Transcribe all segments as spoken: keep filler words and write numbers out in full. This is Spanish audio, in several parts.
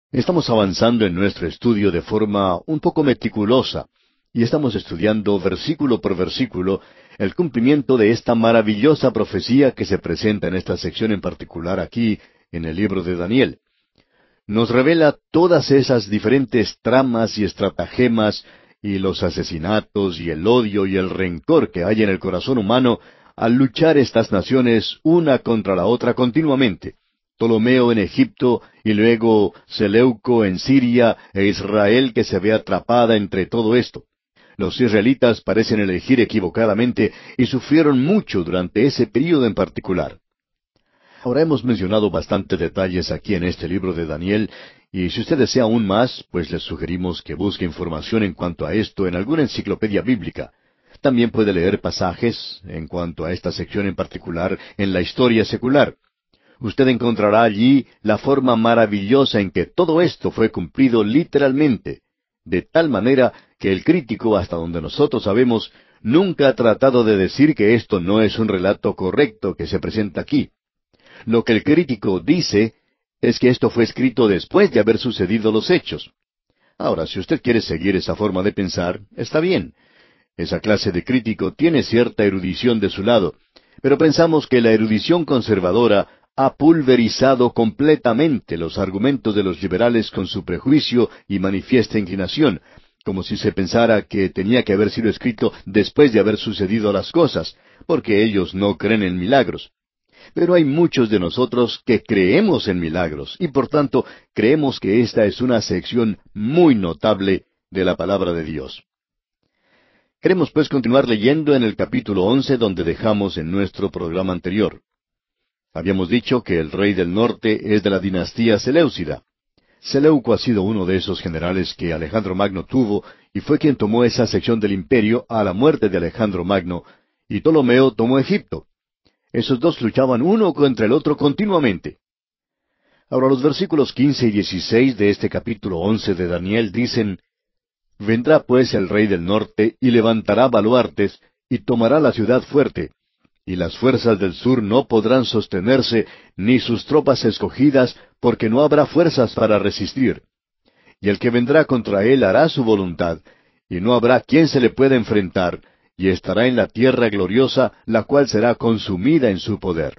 Estamos avanzando en nuestro estudio de forma un poco meticulosa y estamos estudiando versículo por versículo el cumplimiento de esta maravillosa profecía que se presenta en esta sección en particular aquí en el libro de Daniel. Nos revela todas esas diferentes tramas y estratagemas y los asesinatos y el odio y el rencor que hay en el corazón humano al luchar estas naciones una contra la otra continuamente. Ptolomeo en Egipto y luego Seleuco en Siria e Israel que se ve atrapada entre todo esto. Los israelitas parecen elegir equivocadamente y sufrieron mucho durante ese período en particular. Ahora hemos mencionado bastantes detalles aquí en este libro de Daniel, y si usted desea aún más, pues les sugerimos que busque información en cuanto a esto en alguna enciclopedia bíblica. También puede leer pasajes en cuanto a esta sección en particular en la historia secular. Usted encontrará allí la forma maravillosa en que todo esto fue cumplido literalmente, de tal manera que el crítico, hasta donde nosotros sabemos, nunca ha tratado de decir que esto no es un relato correcto que se presenta aquí. Lo que el crítico dice es que esto fue escrito después de haber sucedido los hechos. Ahora, si usted quiere seguir esa forma de pensar, está bien. Esa clase de crítico tiene cierta erudición de su lado, pero pensamos que la erudición conservadora ha pulverizado completamente los argumentos de los liberales con su prejuicio y manifiesta inclinación, como si se pensara que tenía que haber sido escrito después de haber sucedido las cosas, porque ellos no creen en milagros. Pero hay muchos de nosotros que creemos en milagros y por tanto creemos que esta es una sección muy notable de la palabra de Dios. Queremos pues continuar leyendo en el capítulo once donde dejamos en nuestro programa anterior. Habíamos dicho que el rey del norte es de la dinastía Seleucida. Seleuco ha sido uno de esos generales que Alejandro Magno tuvo y fue quien tomó esa sección del imperio a la muerte de Alejandro Magno, y Ptolomeo tomó Egipto. Esos dos luchaban uno contra el otro continuamente. Ahora los versículos quince y dieciséis de este capítulo once de Daniel dicen: Vendrá pues el rey del norte y levantará baluartes y tomará la ciudad fuerte, y las fuerzas del sur no podrán sostenerse, ni sus tropas escogidas, porque no habrá fuerzas para resistir. Y el que vendrá contra él hará su voluntad, y no habrá quien se le pueda enfrentar, y estará en la tierra gloriosa, la cual será consumida en su poder.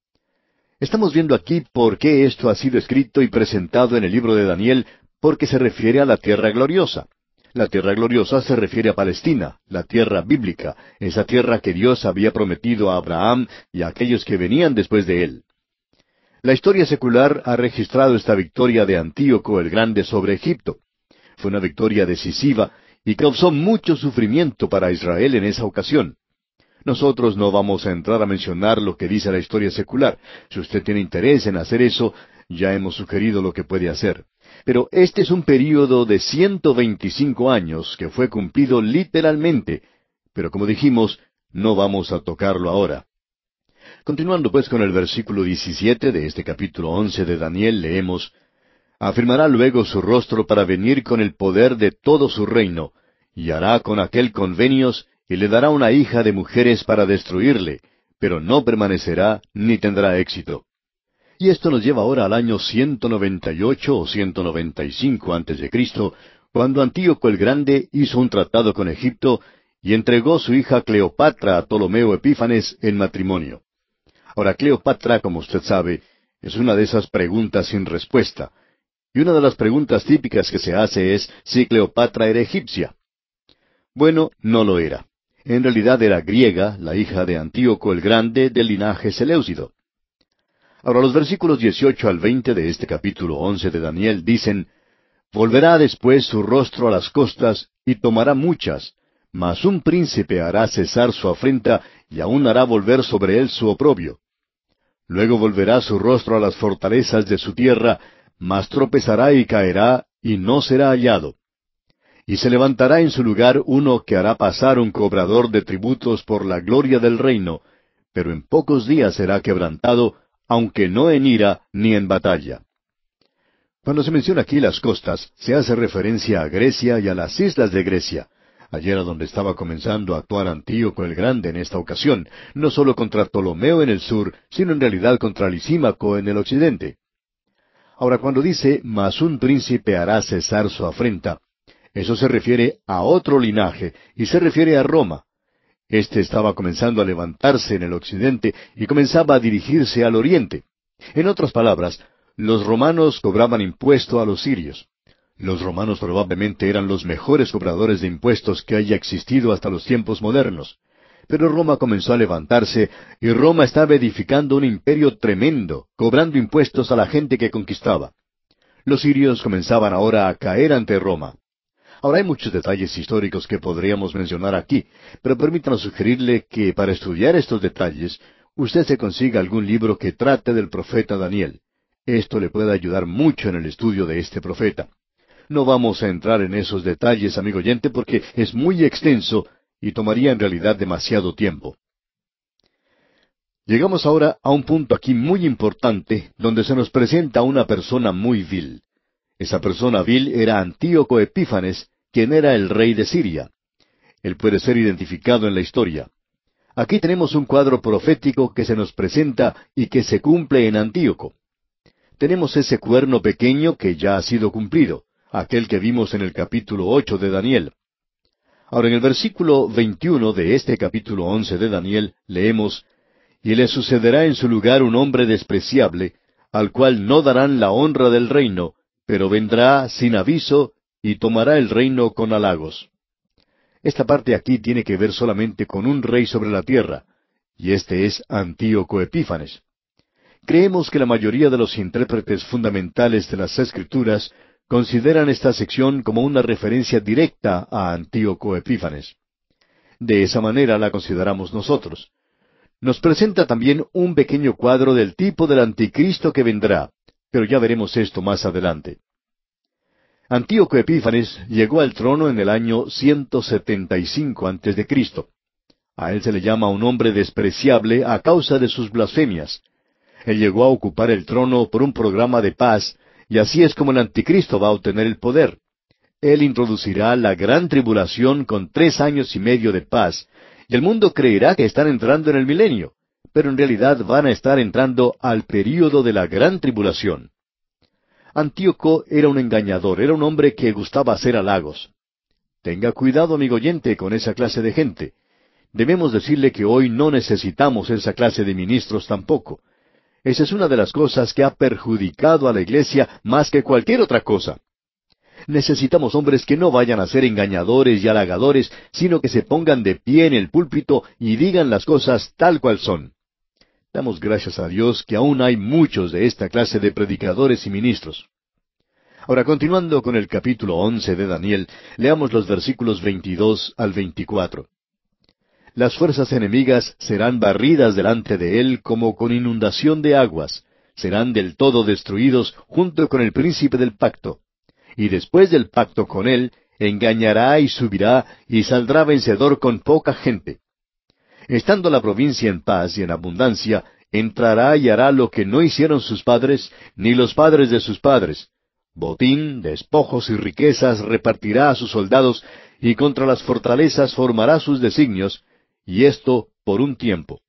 Estamos viendo aquí por qué esto ha sido escrito y presentado en el libro de Daniel, porque se refiere a la tierra gloriosa. La tierra gloriosa se refiere a Palestina, la tierra bíblica, esa tierra que Dios había prometido a Abraham y a aquellos que venían después de él. La historia secular ha registrado esta victoria de Antíoco el Grande sobre Egipto. Fue una victoria decisiva y causó mucho sufrimiento para Israel en esa ocasión. Nosotros no vamos a entrar a mencionar lo que dice la historia secular. Si usted tiene interés en hacer eso, ya hemos sugerido lo que puede hacer. Pero este es un período de ciento veinticinco años que fue cumplido literalmente, pero como dijimos, no vamos a tocarlo ahora. Continuando pues con el versículo diecisiete de este capítulo once de Daniel, leemos: Afirmará luego su rostro para venir con el poder de todo su reino, y hará con aquel convenios, y le dará una hija de mujeres para destruirle, pero no permanecerá ni tendrá éxito. Y esto nos lleva ahora al año ciento noventa y ocho o ciento noventa y cinco antes de Cristo, cuando Antíoco el Grande hizo un tratado con Egipto y entregó su hija Cleopatra a Ptolomeo Epífanes en matrimonio. Ahora, Cleopatra, como usted sabe, es una de esas preguntas sin respuesta. Y una de las preguntas típicas que se hace es si Cleopatra era egipcia. Bueno, no lo era. En realidad era griega, la hija de Antíoco el Grande del linaje seleucido. Ahora los versículos dieciocho al veinte de este capítulo once de Daniel dicen: Volverá después su rostro a las costas, y tomará muchas, mas un príncipe hará cesar su afrenta, y aún hará volver sobre él su oprobio. Luego volverá su rostro a las fortalezas de su tierra, mas tropezará y caerá, y no será hallado. Y se levantará en su lugar uno que hará pasar un cobrador de tributos por la gloria del reino, pero en pocos días será quebrantado, aunque no en ira ni en batalla. Cuando se menciona aquí las costas, se hace referencia a Grecia y a las islas de Grecia. Allí era donde estaba comenzando a actuar Antíoco el Grande en esta ocasión, no solo contra Ptolomeo en el sur, sino en realidad contra Lisímaco en el occidente. Ahora, cuando dice, mas un príncipe hará cesar su afrenta, eso se refiere a otro linaje, y se refiere a Roma. Este estaba comenzando a levantarse en el occidente y comenzaba a dirigirse al oriente. En otras palabras, los romanos cobraban impuesto a los sirios. Los romanos probablemente eran los mejores cobradores de impuestos que haya existido hasta los tiempos modernos. Pero Roma comenzó a levantarse, y Roma estaba edificando un imperio tremendo, cobrando impuestos a la gente que conquistaba. Los sirios comenzaban ahora a caer ante Roma. Ahora hay muchos detalles históricos que podríamos mencionar aquí, pero permítanos sugerirle que para estudiar estos detalles, usted se consiga algún libro que trate del profeta Daniel. Esto le puede ayudar mucho en el estudio de este profeta. No vamos a entrar en esos detalles, amigo oyente, porque es muy extenso y tomaría en realidad demasiado tiempo. Llegamos ahora a un punto aquí muy importante, donde se nos presenta una persona muy vil. Esa persona vil era Antíoco Epífanes, quien era el rey de Siria. Él puede ser identificado en la historia. Aquí tenemos un cuadro profético que se nos presenta y que se cumple en Antíoco. Tenemos ese cuerno pequeño que ya ha sido cumplido, aquel que vimos en el capítulo ocho de Daniel. Ahora, en el versículo veintiuno de este capítulo once de Daniel, leemos, «Y le sucederá en su lugar un hombre despreciable, al cual no darán la honra del reino, pero vendrá sin aviso, y tomará el reino con halagos». Esta parte aquí tiene que ver solamente con un rey sobre la tierra, y este es Antíoco Epífanes. Creemos que la mayoría de los intérpretes fundamentales de las Escrituras consideran esta sección como una referencia directa a Antíoco Epífanes. De esa manera la consideramos nosotros. Nos presenta también un pequeño cuadro del tipo del anticristo que vendrá, pero ya veremos esto más adelante. Antíoco Epífanes llegó al trono en el año ciento setenta y cinco antes de Cristo. A él se le llama un hombre despreciable a causa de sus blasfemias. Él llegó a ocupar el trono por un programa de paz, y así es como el anticristo va a obtener el poder. Él introducirá la gran tribulación con tres años y medio de paz, y el mundo creerá que están entrando en el milenio, pero en realidad van a estar entrando al período de la gran tribulación. Antíoco era un engañador, era un hombre que gustaba hacer halagos. Tenga cuidado, amigo oyente, con esa clase de gente. Debemos decirle que hoy no necesitamos esa clase de ministros tampoco. Esa es una de las cosas que ha perjudicado a la iglesia más que cualquier otra cosa. Necesitamos hombres que no vayan a ser engañadores y halagadores, sino que se pongan de pie en el púlpito y digan las cosas tal cual son. Damos gracias a Dios que aún hay muchos de esta clase de predicadores y ministros. Ahora, continuando con el capítulo once de Daniel, leamos los versículos veintidós al veinticuatro. Las fuerzas enemigas serán barridas delante de él como con inundación de aguas, serán del todo destruidos junto con el príncipe del pacto. Y después del pacto con él, engañará y subirá, y saldrá vencedor con poca gente. Estando la provincia en paz y en abundancia, entrará y hará lo que no hicieron sus padres, ni los padres de sus padres. Botín, despojos y riquezas repartirá a sus soldados, y contra las fortalezas formará sus designios, y esto por un tiempo.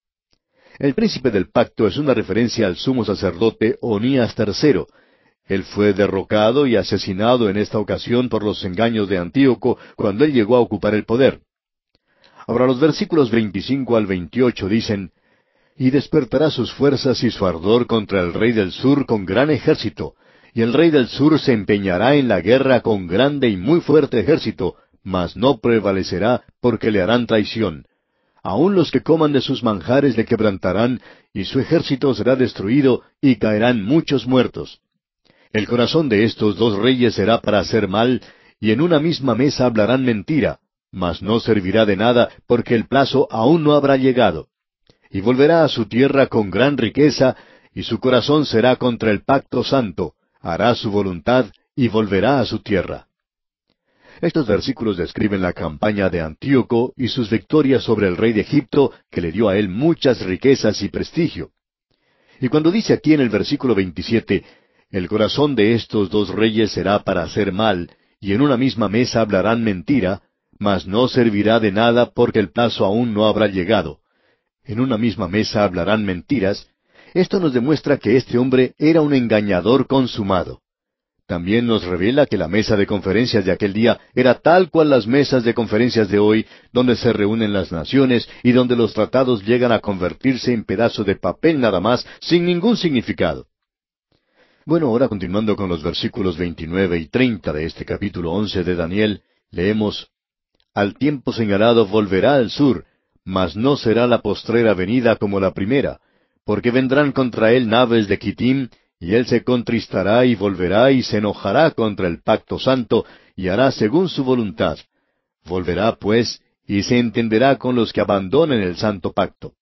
El príncipe del pacto es una referencia al sumo sacerdote Onías tercero. Él fue derrocado y asesinado en esta ocasión por los engaños de Antíoco cuando él llegó a ocupar el poder. Ahora los versículos veinticinco al veintiocho dicen, «Y despertará sus fuerzas y su ardor contra el rey del sur con gran ejército, y el rey del sur se empeñará en la guerra con grande y muy fuerte ejército, mas no prevalecerá porque le harán traición. Aun los que coman de sus manjares le quebrantarán, y su ejército será destruido, y caerán muchos muertos. El corazón de estos dos reyes será para hacer mal, y en una misma mesa hablarán mentira, mas no servirá de nada, porque el plazo aún no habrá llegado. Y volverá a su tierra con gran riqueza, y su corazón será contra el pacto santo, hará su voluntad, y volverá a su tierra». Estos versículos describen la campaña de Antíoco y sus victorias sobre el rey de Egipto, que le dio a él muchas riquezas y prestigio. Y cuando dice aquí en el versículo veintisiete, «El corazón de estos dos reyes será para hacer mal, y en una misma mesa hablarán mentira, mas no servirá de nada porque el plazo aún no habrá llegado». En una misma mesa hablarán mentiras. Esto nos demuestra que este hombre era un engañador consumado. También nos revela que la mesa de conferencias de aquel día era tal cual las mesas de conferencias de hoy, donde se reúnen las naciones y donde los tratados llegan a convertirse en pedazos de papel nada más, sin ningún significado. Bueno, ahora continuando con los versículos veintinueve y treinta de este capítulo once de Daniel, leemos: Al tiempo señalado volverá al sur, mas no será la postrera venida como la primera, porque vendrán contra él naves de Kittim, y él se contristará y volverá y se enojará contra el pacto santo, y hará según su voluntad. Volverá, pues, y se entenderá con los que abandonen el santo pacto.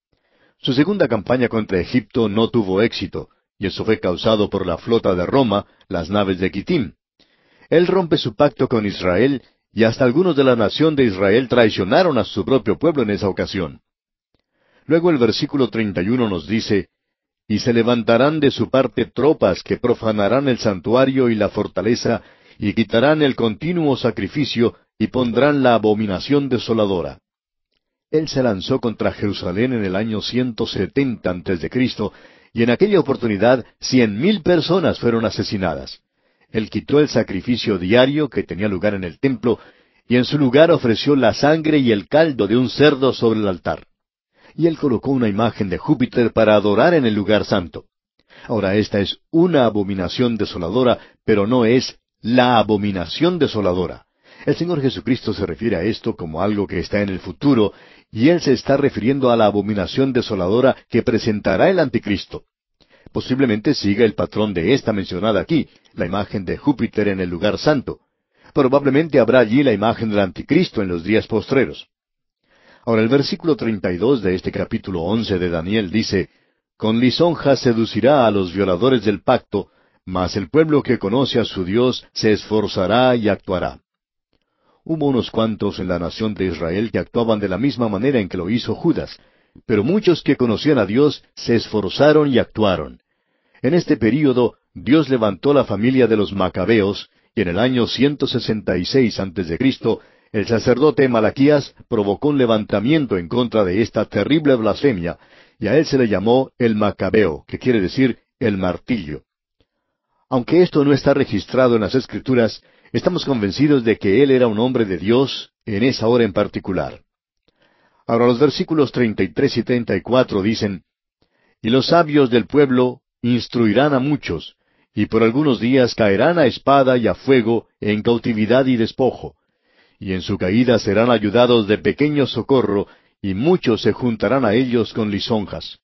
Su segunda campaña contra Egipto no tuvo éxito, y eso fue causado por la flota de Roma, las naves de Kittim. Él rompe su pacto con Israel, y hasta algunos de la nación de Israel traicionaron a su propio pueblo en esa ocasión. Luego el versículo treinta y uno nos dice: Y se levantarán de su parte tropas que profanarán el santuario y la fortaleza, y quitarán el continuo sacrificio, y pondrán la abominación desoladora. Él se lanzó contra Jerusalén en el año ciento setenta antes de Cristo, y en aquella oportunidad cien mil personas fueron asesinadas. Él quitó el sacrificio diario que tenía lugar en el templo, y en su lugar ofreció la sangre y el caldo de un cerdo sobre el altar. Y él colocó una imagen de Júpiter para adorar en el lugar santo. Ahora, esta es una abominación desoladora, pero no es la abominación desoladora. El Señor Jesucristo se refiere a esto como algo que está en el futuro, y Él se está refiriendo a la abominación desoladora que presentará el Anticristo. Posiblemente siga el patrón de esta mencionada aquí, la imagen de Júpiter en el lugar santo. Probablemente habrá allí la imagen del Anticristo en los días postreros. Ahora el versículo treinta y dos de este capítulo once de Daniel dice: Con lisonja seducirá a los violadores del pacto, mas el pueblo que conoce a su Dios se esforzará y actuará. Hubo unos cuantos en la nación de Israel que actuaban de la misma manera en que lo hizo Judas, pero muchos que conocían a Dios se esforzaron y actuaron. En este período Dios levantó la familia de los Macabeos, y en el año ciento sesenta y seis antes de Cristo, el sacerdote Malaquías provocó un levantamiento en contra de esta terrible blasfemia, y a él se le llamó el Macabeo, que quiere decir el martillo. Aunque esto no está registrado en las Escrituras, estamos convencidos de que él era un hombre de Dios en esa hora en particular. Ahora los versículos treinta y tres y treinta y cuatro dicen: Y los sabios del pueblo instruirán a muchos, y por algunos días caerán a espada y a fuego, en cautividad y despojo. Y en su caída serán ayudados de pequeño socorro, y muchos se juntarán a ellos con lisonjas.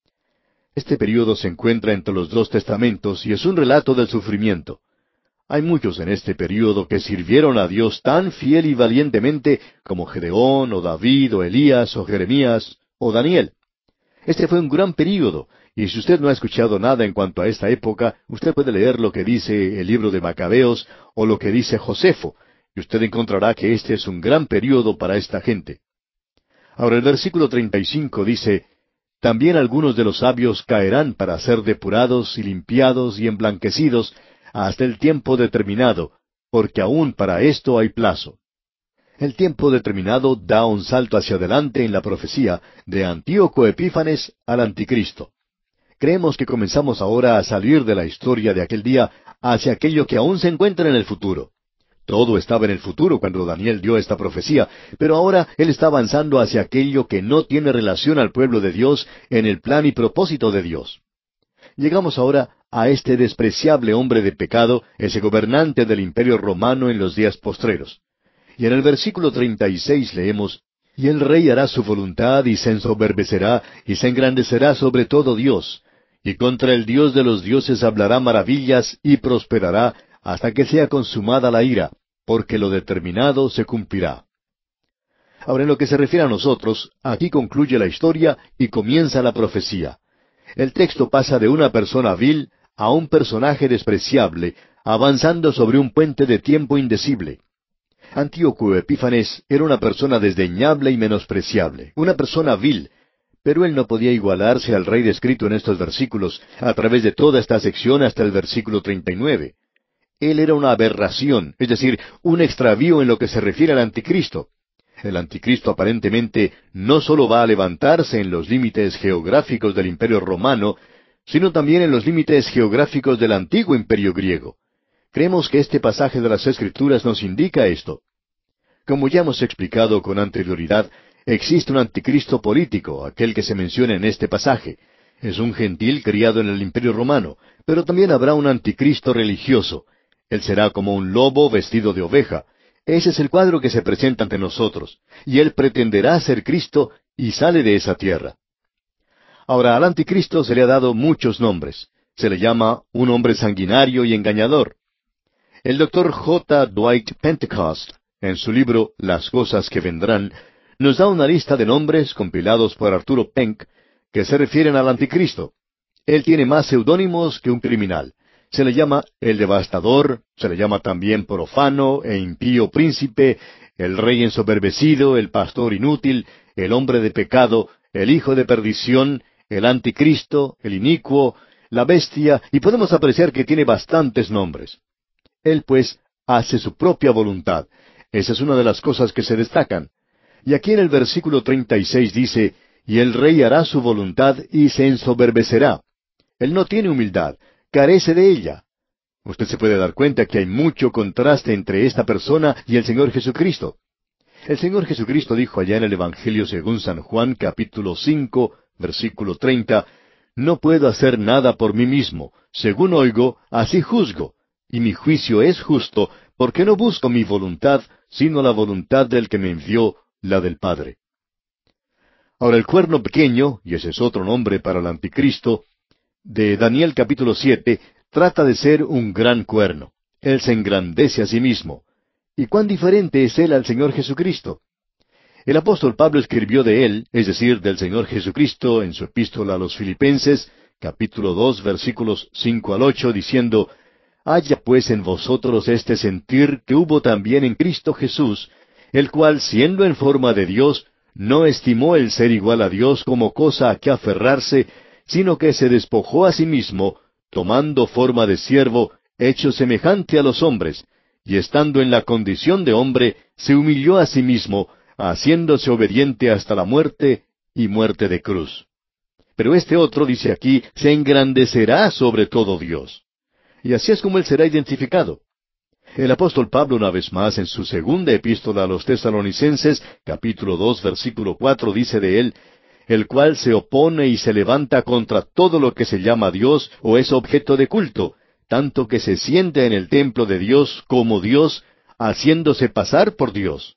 Este período se encuentra entre los dos testamentos y es un relato del sufrimiento. Hay muchos en este período que sirvieron a Dios tan fiel y valientemente como Gedeón, o David, o Elías, o Jeremías, o Daniel. Este fue un gran período, y si usted no ha escuchado nada en cuanto a esta época, usted puede leer lo que dice el libro de Macabeos, o lo que dice Josefo, y usted encontrará que este es un gran período para esta gente. Ahora el versículo treinta y cinco dice: También algunos de los sabios caerán para ser depurados y limpiados y emblanquecidos hasta el tiempo determinado, porque aún para esto hay plazo. El tiempo determinado da un salto hacia adelante en la profecía de Antíoco Epífanes al Anticristo. Creemos que comenzamos ahora a salir de la historia de aquel día hacia aquello que aún se encuentra en el futuro. Todo estaba en el futuro cuando Daniel dio esta profecía, pero ahora él está avanzando hacia aquello que no tiene relación al pueblo de Dios en el plan y propósito de Dios. Llegamos ahora a este despreciable hombre de pecado, ese gobernante del imperio romano en los días postreros. Y en el versículo treinta y seis leemos: Y el rey hará su voluntad, y se ensoberbecerá, y se engrandecerá sobre todo Dios, y contra el Dios de los dioses hablará maravillas, y prosperará, hasta que sea consumada la ira, porque lo determinado se cumplirá. Ahora, en lo que se refiere a nosotros, aquí concluye la historia y comienza la profecía. El texto pasa de una persona vil a un personaje despreciable, avanzando sobre un puente de tiempo indecible. Antíoco Epífanes era una persona desdeñable y menospreciable, una persona vil, pero él no podía igualarse al rey descrito en estos versículos, a través de toda esta sección hasta el versículo treinta y nueve. Él era una aberración, es decir, un extravío en lo que se refiere al Anticristo. El anticristo aparentemente no sólo va a levantarse en los límites geográficos del imperio romano, sino también en los límites geográficos del antiguo imperio griego. Creemos que este pasaje de las Escrituras nos indica esto. Como ya hemos explicado con anterioridad, existe un anticristo político, aquel que se menciona en este pasaje. Es un gentil criado en el imperio romano, pero también habrá un anticristo religioso. Él será como un lobo vestido de oveja. Ese es el cuadro que se presenta ante nosotros. Y él pretenderá ser Cristo y sale de esa tierra. Ahora, al anticristo se le ha dado muchos nombres. Se le llama un hombre sanguinario y engañador. El doctor J. Dwight Pentecost, en su libro Las cosas que vendrán, nos da una lista de nombres compilados por Arturo Penck que se refieren al anticristo. Él tiene más seudónimos que un criminal. Se le llama el devastador, se le llama también profano e impío príncipe, el rey ensoberbecido, el pastor inútil, el hombre de pecado, el hijo de perdición, el anticristo, el inicuo, la bestia, y podemos apreciar que tiene bastantes nombres. Él, pues, hace su propia voluntad. Esa es una de las cosas que se destacan. Y aquí en el versículo treinta y seis dice, y el rey hará su voluntad y se ensoberbecerá. Él no tiene humildad, carece de ella. Usted se puede dar cuenta que hay mucho contraste entre esta persona y el Señor Jesucristo. El Señor Jesucristo dijo allá en el Evangelio según San Juan, capítulo cinco, versículo treinta, no puedo hacer nada por mí mismo. Según oigo, así juzgo. Y mi juicio es justo, porque no busco mi voluntad, sino la voluntad del que me envió, la del Padre. Ahora el cuerno pequeño, y ese es otro nombre para el anticristo, de Daniel capítulo siete, trata de ser un gran cuerno. Él se engrandece a sí mismo. ¿Y cuán diferente es él al Señor Jesucristo? El apóstol Pablo escribió de él, es decir, del Señor Jesucristo, en su epístola a los Filipenses, capítulo dos, versículos cinco al ocho, diciendo, haya pues en vosotros este sentir que hubo también en Cristo Jesús, el cual, siendo en forma de Dios, no estimó el ser igual a Dios como cosa a que aferrarse, sino que se despojó a sí mismo, tomando forma de siervo, hecho semejante a los hombres, y estando en la condición de hombre, se humilló a sí mismo, haciéndose obediente hasta la muerte y muerte de cruz. Pero este otro, dice aquí, se engrandecerá sobre todo Dios. Y así es como él será identificado. El apóstol Pablo, una vez más, en su segunda epístola a los Tesalonicenses, capítulo dos, versículo cuatro, dice de él, el cual se opone y se levanta contra todo lo que se llama Dios o es objeto de culto, tanto que se sienta en el templo de Dios como Dios, haciéndose pasar por Dios.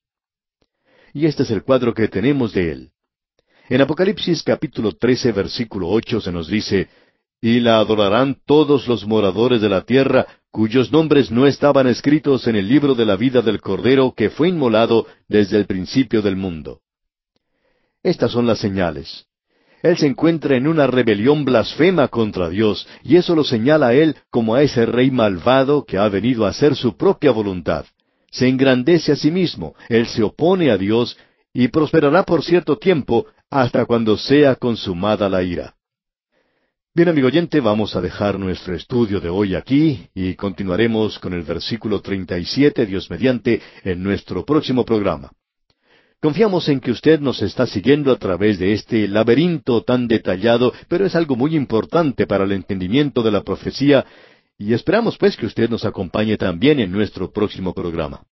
Y este es el cuadro que tenemos de él. En Apocalipsis capítulo trece, versículo ocho se nos dice, y la adorarán todos los moradores de la tierra, cuyos nombres no estaban escritos en el libro de la vida del Cordero que fue inmolado desde el principio del mundo. Estas son las señales. Él se encuentra en una rebelión blasfema contra Dios, y eso lo señala a él como a ese rey malvado que ha venido a hacer su propia voluntad. Se engrandece a sí mismo, él se opone a Dios, y prosperará por cierto tiempo, hasta cuando sea consumada la ira. Bien, amigo oyente, vamos a dejar nuestro estudio de hoy aquí, y continuaremos con el versículo treinta y siete, Dios mediante, en nuestro próximo programa. Confiamos en que usted nos está siguiendo a través de este laberinto tan detallado, pero es algo muy importante para el entendimiento de la profecía, y esperamos pues que usted nos acompañe también en nuestro próximo programa.